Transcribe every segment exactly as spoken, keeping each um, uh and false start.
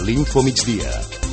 l'Info Migdia.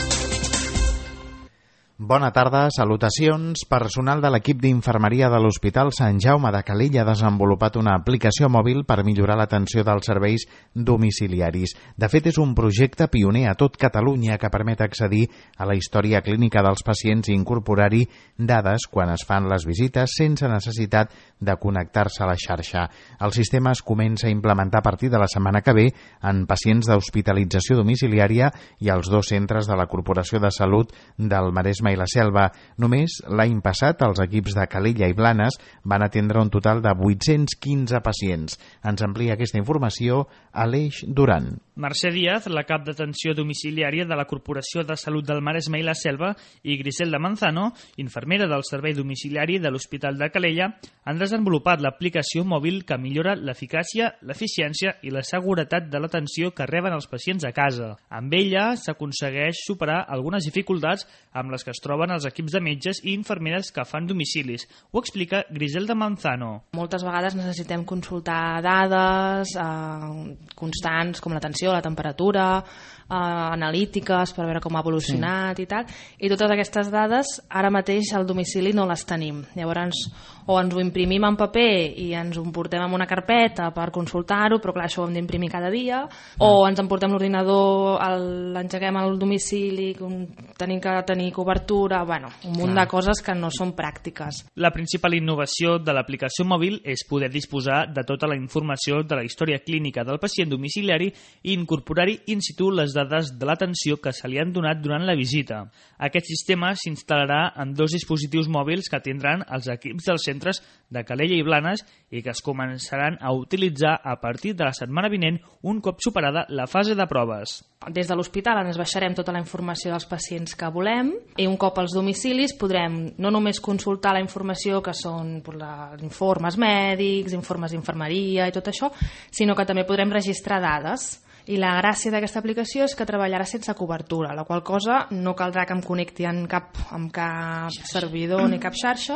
Bona tarda, salutacions. Personal de l'equip d'infermeria de l'Hospital Sant Jaume de Calella ha desenvolupat una aplicació mòbil per millorar l'atenció dels serveis domiciliaris. De fet, és un projecte pioner a tot Catalunya que permet accedir a la història clínica dels pacients i incorporar-hi dades quan es fan les visites sense necessitat de connectar-se a la xarxa. El sistema es comença a implementar a partir de la setmana que ve en pacients d'hospitalització domiciliària i als dos centres de la Corporació de Salut del Maresme i la Selva. Només l'any passat els equips de Calella i Blanes van atendre un total de vuit-cents quinze pacients. Ens amplia aquesta informació Aleix Duran. Mercè Díaz, la cap d'atenció domiciliària de la Corporació de Salut del Maresme i la Selva, i Griselda Manzano, infermera del servei domiciliari de l'Hospital de Calella, han desenvolupat l'aplicació mòbil que millora l'eficàcia, l'eficiència i la seguretat de l'atenció que reben els pacients a casa. Amb ella s'aconsegueix superar algunes dificultats amb les que es troben els equips de metges i infermeres que fan domicilis. Ho explica Griselda Manzano. Moltes vegades necessitem consultar dades eh, constants com l'atenció, la temperatura, eh, analítiques per veure com ha evolucionat sí. i tal, i totes aquestes dades ara mateix al domicili no les tenim. Llavors, o ens ho imprimim en paper i ens ho portem en una carpeta per consultar-ho, però clar, això ho hem d'imprimir cada dia, mm. o ens emportem l'ordinador, l'engeguem al domicili, tenim que tenir cobertura, bueno, un munt clar. de coses que no són pràctiques. La principal innovació de l'aplicació mòbil és poder disposar de tota la informació de la història clínica del pacient domiciliari i incorporar-hi in situ les dades de l'atenció que se li han donat durant la visita. Aquest sistema s'instal·larà en dos dispositius mòbils que tindran els equips dels centres de Calella i Blanes i que es començaran a utilitzar a partir de la setmana vinent un cop superada la fase de proves. Des de l'hospital ens baixarem tota la informació dels pacients que volem i un cop als domicilis podrem no només consultar la informació que són informes mèdics, informes d'infermeria i tot això, sinó que també podrem registrar dades. I la gràcia d'aquesta aplicació és que treballarà sense cobertura, la qual cosa no caldrà que em connecti en cap, amb cap servidor ni cap xarxa,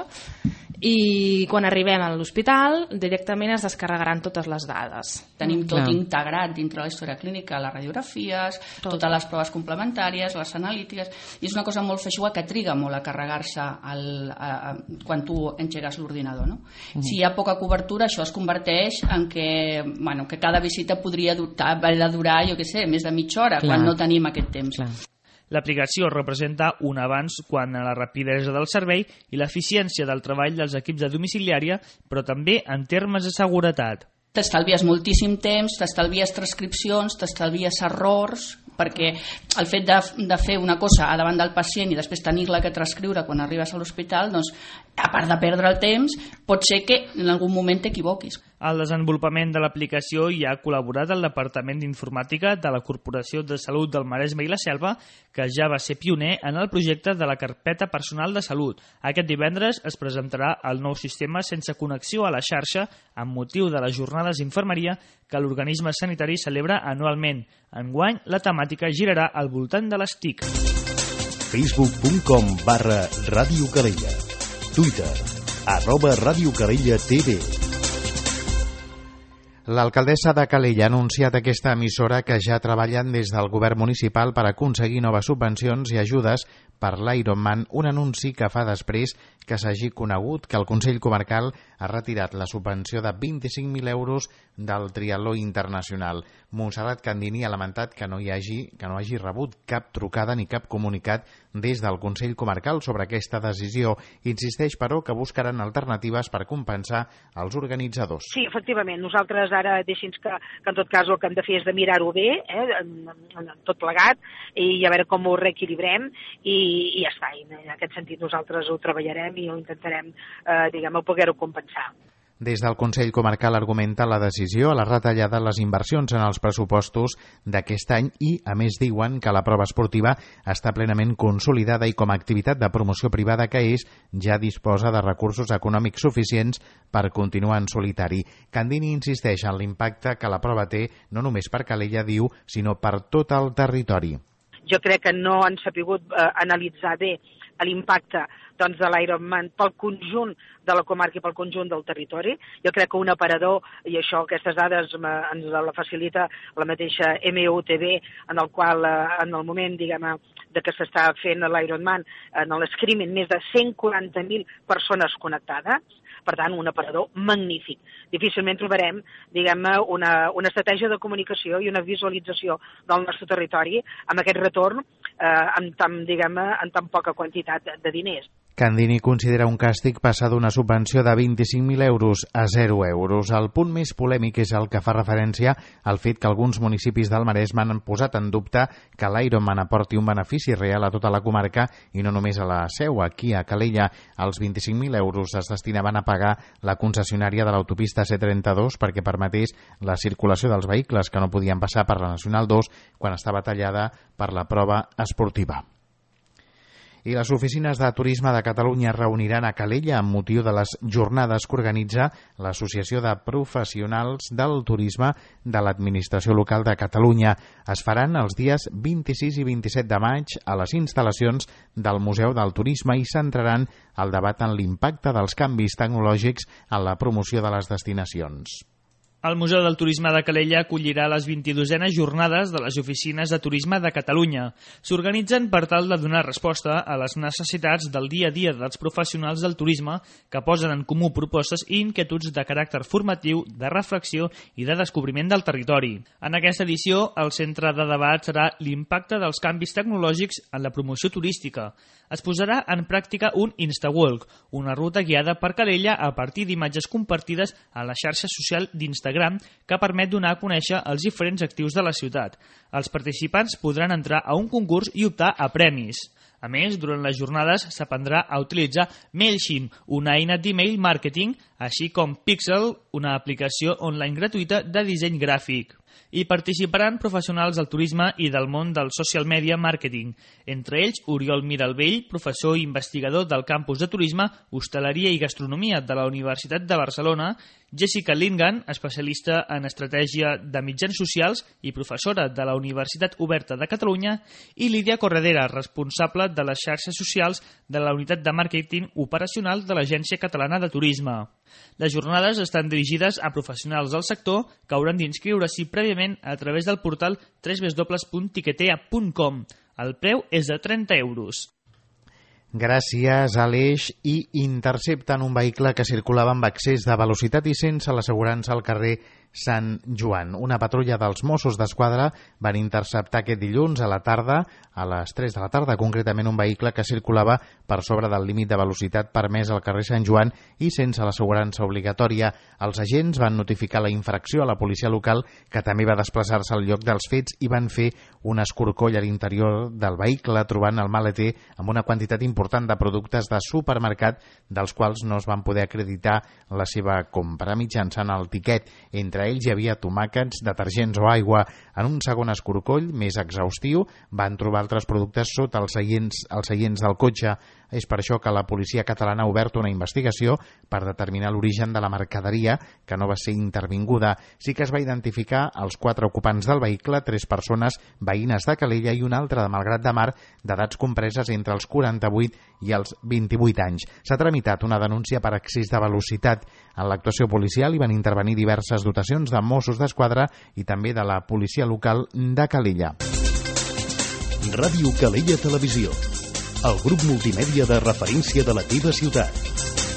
i quan arribem a l'hospital directament es descarregaran totes les dades. Tenim tot Clar. integrat dintre la història clínica, les radiografies, tot. totes les proves complementàries, les analítiques, i és una cosa molt feixuga que triga molt a carregar-se el, a, a, quan tu engegues l'ordinador. No? Mm. Si hi ha poca cobertura, això es converteix en que, bueno, que cada visita podria durar, de durar, jo què sé, més de mitja hora, Clar. quan no tenim aquest temps. Clar. L'aplicació representa un avanç quant a la rapidesa del servei i l'eficiència del treball dels equips de domiciliària, però també en termes de seguretat. T'estalvies moltíssim temps, t'estalvies transcripcions, t'estalvies errors, perquè el fet de, de fer una cosa a davant del pacient i després tenir-la que transcriure quan arribes a l'hospital, doncs, a part de perdre el temps, pot ser que en algun moment t'equivoquis. Al desenvolupament de l'aplicació hi ha col·laborat el Departament d'Informàtica de la Corporació de Salut del Maresme i la Selva, que ja va ser pioner en el projecte de la carpeta personal de salut. Aquest divendres es presentarà el nou sistema sense connexió a la xarxa amb motiu de les jornades d'infermeria que l'organisme sanitari celebra anualment. Enguany, la temàtica girarà al voltant de les T I C. facebook punt com barra Ràdio Calella. Twitter, arroba Ràdio Calella T V. L'alcaldessa de Calella ha anunciat aquesta emissora que ja treballen des del govern municipal per aconseguir noves subvencions i ajudes per l'Ironman, un anunci que fa després que s'hagi conegut que el Consell Comarcal ha retirat la subvenció de vint-i-cinc mil euros del triatló internacional. Montserrat Candini ha lamentat que no hi hagi, que no hagi rebut cap trucada ni cap comunicat des del Consell Comarcal sobre aquesta decisió. Insisteix, però, que buscaran alternatives per compensar els organitzadors. Sí, efectivament. Nosaltres ara deixi'ns que, que en tot cas el que hem de fer és de mirar-ho bé, eh, en, en, en tot plegat, i a veure com ho reequilibrem, i, i ja està. I en aquest sentit nosaltres ho treballarem i ho intentarem, eh, diguem, poder-ho compensar. Des del Consell Comarcal argumenta la decisió a la retallada de les inversions en els pressupostos d'aquest any i, a més, diuen que la prova esportiva està plenament consolidada i com a activitat de promoció privada que és, ja disposa de recursos econòmics suficients per continuar en solitari. Candini insisteix en l'impacte que la prova té no només per Calella, diu, sinó per tot el territori. Jo crec que no han sabut eh, analitzar bé l'impacte doncs, de l'Ironman pel conjunt de la comarca i pel conjunt del territori. Jo crec que un aparador, i això, aquestes dades ens la facilita la mateixa M U T V, en el qual en el moment, diguem, de que s'està fent l'Ironman, en l'screening, més de cent quaranta mil persones connectades. Per tant, un aparador magnífic. Difícilment trobarem, diguem-ne, una, una estratègia de comunicació i una visualització del nostre territori amb aquest retorn eh, en, tan, diguem-ne, en tan poca quantitat de diners. Candini considera un càstig passar d'una subvenció de vint-i-cinc mil euros a zero euros. El punt més polèmic és el que fa referència al fet que alguns municipis del Maresme han posat en dubte que l'Ironman aporti un benefici real a tota la comarca i no només a la seu. Aquí, a Calella, els vint-i-cinc mil euros es destinaven a pagar la concessionària de l'autopista C trenta-dos perquè permetés la circulació dels vehicles que no podien passar per la Nacional dos quan estava tallada per la prova esportiva. I les oficines de turisme de Catalunya es reuniran a Calella amb motiu de les jornades que organitza l'Associació de Professionals del Turisme de l'Administració Local de Catalunya. Es faran els dies vint-i-sis i vint-i-set de maig a les instal·lacions del Museu del Turisme i centraran el debat en l'impacte dels canvis tecnològics en la promoció de les destinacions. El Museu del Turisme de Calella acollirà les vint-i-duenes jornades de les oficines de turisme de Catalunya. S'organitzen per tal de donar resposta a les necessitats del dia a dia dels professionals del turisme que posen en comú propostes i inquietuds de caràcter formatiu, de reflexió i de descobriment del territori. En aquesta edició, el centre de debat serà l'impacte dels canvis tecnològics en la promoció turística. Es posarà en pràctica un InstaWalk, una ruta guiada per Calella a partir d'imatges compartides a la xarxa social d'Instagram que permet donar a conèixer els diferents actius de la ciutat. Els participants podran entrar a un concurs i optar a premis. A més, durant les jornades s'aprendrà a utilitzar MailChimp, una eina d'email marketing, així com Pixel, una aplicació online gratuïta de disseny gràfic. Hi participaran professionals del turisme i del món del social media marketing, entre ells Oriol Miralvell, professor i investigador del campus de turisme, hostaleria i gastronomia de la Universitat de Barcelona, Jessica Lingan, especialista en estratègia de mitjans socials i professora de la Universitat Oberta de Catalunya, i Lídia Corredera, responsable de les xarxes socials de la unitat de màrqueting operacional de l'Agència Catalana de Turisme. Les jornades estan dirigides a professionals del sector que hauran d'inscriure-s'hi prèviament a través del portal w w w punt tiquetea punt com. El preu és de trenta euros. Gràcies, Aleix. I intercepten un vehicle que circulava amb excés de velocitat i sense l'assegurança al carrer Sant Joan. Una patrulla dels Mossos d'Esquadra van interceptar aquest dilluns a la tarda, a les tres de la tarda, concretament un vehicle que circulava per sobre del límit de velocitat permès al carrer Sant Joan i sense l'assegurança obligatòria. Els agents van notificar la infracció a la policia local, que també va desplaçar-se al lloc dels fets i van fer un escorcoll a l'interior del vehicle, trobant el maleter amb una quantitat important de productes de supermercat, dels quals no es van poder acreditar la seva compra mitjançant el tiquet. Entre ells hi havia tomàquets, detergents o aigua. En un segon escorcoll, més exhaustiu, van trobar altres productes sota els seients, els seients del cotxe. És per això que la policia catalana ha obert una investigació per determinar l'origen de la mercaderia, que no va ser intervinguda. Sí que es va identificar els quatre ocupants del vehicle, tres persones veïnes de Calella i una altra de Malgrat de Mar, d'edats compreses entre els quaranta-vuit i els vint-i-vuit anys. S'ha tramitat una denúncia per excés de velocitat. En l'actuació policial hi van intervenir diverses dotacions de Mossos d'Esquadra i també de la policia local de Calella. Ràdio Calella Televisió, el grup multimèdia de referència de la teva ciutat.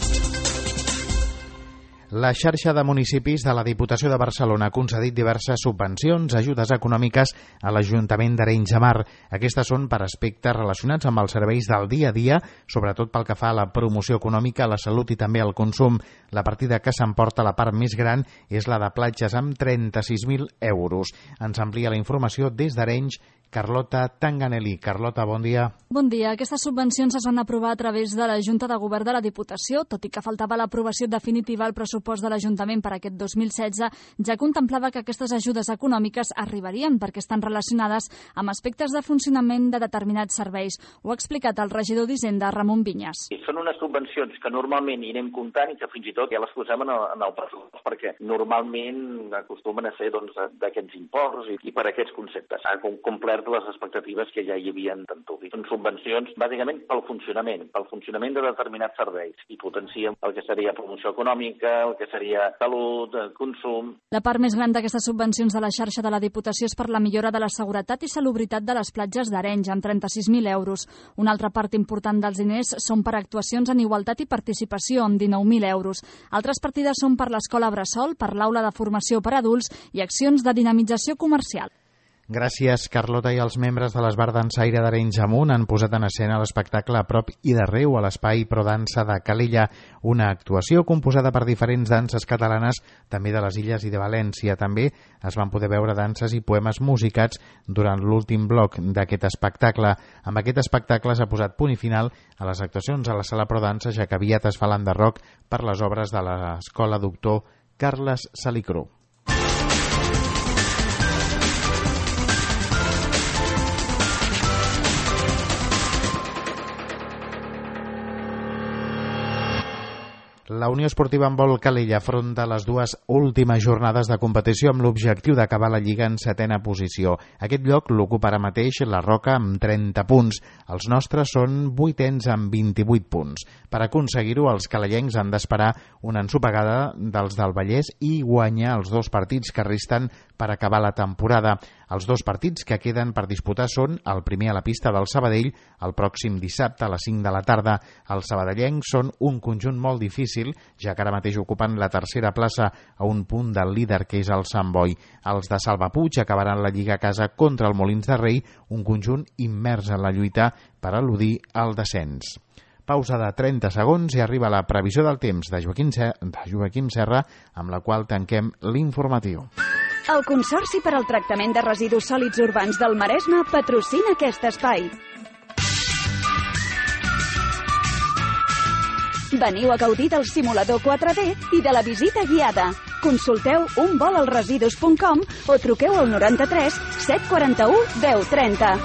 La xarxa de municipis de la Diputació de Barcelona ha concedit diverses subvencions, ajudes econòmiques a l'Ajuntament d'Arenys de Mar. Aquestes són per aspectes relacionats amb els serveis del dia a dia, sobretot pel que fa a la promoció econòmica, la salut i també al consum. La partida que s'emporta la part més gran és la de platges, amb trenta-sis mil euros. Ens amplia la informació des d'Arenys Carlota Tanganelli. Carlota, bon dia. Bon dia. Aquestes subvencions es van aprovar a través de la Junta de Govern de la Diputació, tot i que faltava l'aprovació definitiva al pressupost pressupost de l'Ajuntament per aquest dos mil setze ja contemplava que aquestes ajudes econòmiques arribarien perquè estan relacionades amb aspectes de funcionament de determinats serveis. Ho ha explicat el regidor d'Hisenda, Ramon Vinyes. Són unes subvencions que normalment hi anem comptant i que fins i tot ja les posem en el, en el pressupost, perquè normalment acostumen a ser doncs, d'aquests imports i, i per aquests conceptes. Ha complert les expectatives que ja hi havia en Tantubi. Són subvencions bàsicament pel funcionament, pel funcionament de determinats serveis i potencien el que seria promoció econòmica, el que seria salut, consum. La part més gran d'aquestes subvencions de la xarxa de la Diputació és per la millora de la seguretat i salubritat de les platges d'Arenys, amb trenta-sis mil euros. Una altra part important dels diners són per actuacions en igualtat i participació, amb dinou mil euros. Altres partides són per l'escola Bressol, per l'aula de formació per adults i accions de dinamització comercial. Gràcies, Carlota, i els membres de l'Esbar Dansaire d'Arenys Amunt han posat en escena l'espectacle a prop i d'arreu a l'espai Prodansa de Calella, una actuació composada per diferents danses catalanes, també de les Illes i de València. També es van poder veure danses i poemes musicats durant l'últim bloc d'aquest espectacle. Amb aquest espectacle s'ha posat punt i final a les actuacions a la Sala Prodansa, ja que aviat es fa l'enderroc per les obres de l'Escola Doctor Carles Salicrú. La Unió Esportiva Handbol Calella afronta les dues últimes jornades de competició amb l'objectiu d'acabar la Lliga en setena posició. Aquest lloc l'ocupa ara mateix la Roca amb trenta punts. Els nostres són vuitens amb vint-i-vuit punts. Per aconseguir-ho, els calellencs han d'esperar una ensopegada dels del Vallès i guanyar els dos partits que resten per acabar la temporada. Els dos partits que queden per disputar són el primer a la pista del Sabadell el pròxim dissabte a les cinc de la tarda. Els sabadellencs són un conjunt molt difícil, ja que ara mateix ocupen la tercera plaça a un punt del líder, que és el Sant Boi. Els de Salvapuig acabaran la Lliga a casa contra el Molins de Rei, un conjunt immers en la lluita per eludir el descens. Pausa de trenta segons i arriba la previsió del temps de Joaquim, de Joaquim Serra, amb la qual tanquem l'informatiu. El Consorci per al Tractament de Residus Sòlids Urbans del Maresme patrocina aquest espai. Veniu a gaudir del simulador quatre D i de la visita guiada. Consulteu un vol al residus punt com o truqueu al noranta-tres set quaranta-u deu trenta.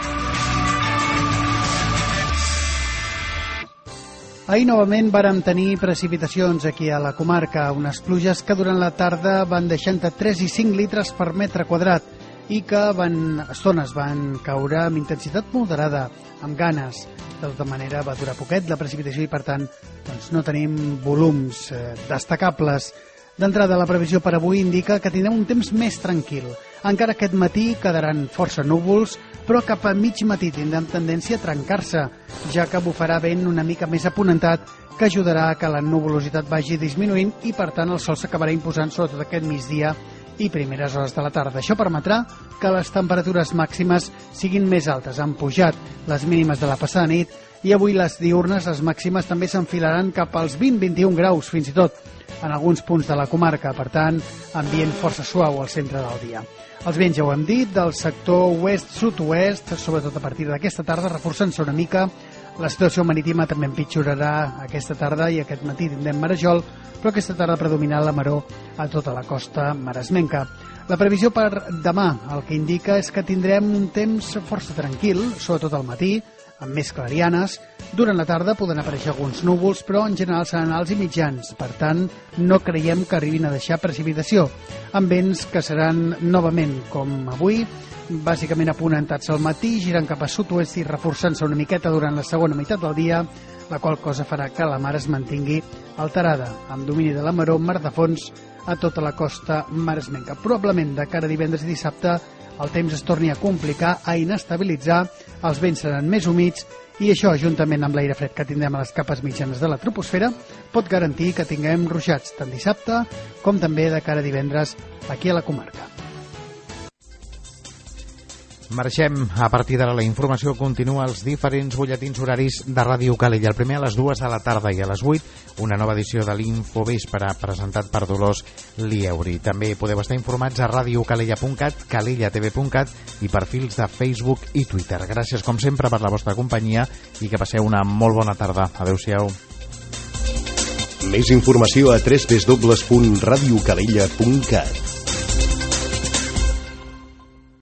Ahir novament vàrem tenir precipitacions aquí a la comarca, unes pluges que durant la tarda van deixar entre tres i cinc litres per metre quadrat i que van, estones van caure amb intensitat moderada, amb ganes. De tota manera va durar poquet la precipitació i per tant doncs, no tenim volums eh, destacables. D'entrada, la previsió per avui indica que tindrem un temps més tranquil. Encara aquest matí quedaran força núvols, però cap a mig matí tindrem tendència a trencar-se, ja que bufarà vent una mica més aponentat que ajudarà a que la nuvolositat vagi disminuint i, per tant, el sol s'acabarà imposant sobretot aquest migdia i primeres hores de la tarda. Això permetrà que les temperatures màximes siguin més altes. Han pujat les mínimes de la passada nit i avui les diurnes, les màximes, també s'enfilaran cap als vint a vint-i-un graus, fins i tot en alguns punts de la comarca. Per tant, ambient força suau al centre del dia. Els vents, ja ho hem dit, del sector oest-sud-oest, sobretot a partir d'aquesta tarda, reforçant-se una mica. La situació marítima també empitjorarà aquesta tarda i aquest matí tindrem marejol, però aquesta tarda predominarà la maror a tota la costa maresmenca. La previsió per demà el que indica és que tindrem un temps força tranquil, sobretot al matí, amb més clarianes. Durant la tarda poden aparèixer alguns núvols, però en general seran alts i mitjans. Per tant, no creiem que arribin a deixar precipitació, amb vents que seran novament, com avui, bàsicament aponentats al matí, girant cap a sud-oest i reforçant-se una miqueta durant la segona meitat del dia, la qual cosa farà que la mar es mantingui alterada, amb domini de la maror, mar de fons, a tota la costa maresmenca. Probablement de cara a divendres i dissabte el temps es torni a complicar, a inestabilitzar, els vents seran més humits i això, juntament amb l'aire fred que tindrem a les capes mitjanes de la troposfera, pot garantir que tinguem ruixats tant dissabte com també de cara a divendres aquí a la comarca. Marxem. A partir d'ara la informació continua als diferents butlletins horaris de Ràdio Calella. El primer a les dues de la tarda i a les vuit una nova edició de l'Infovespre presentat per Dolors Lieuri. També podeu estar informats a radiocalella punt cat, calellatv punt cat i perfils de Facebook i Twitter. Gràcies com sempre per la vostra companyia i que passeu una molt bona tarda. Adéu-siau. Més informació a w w w punt radio calella punt cat.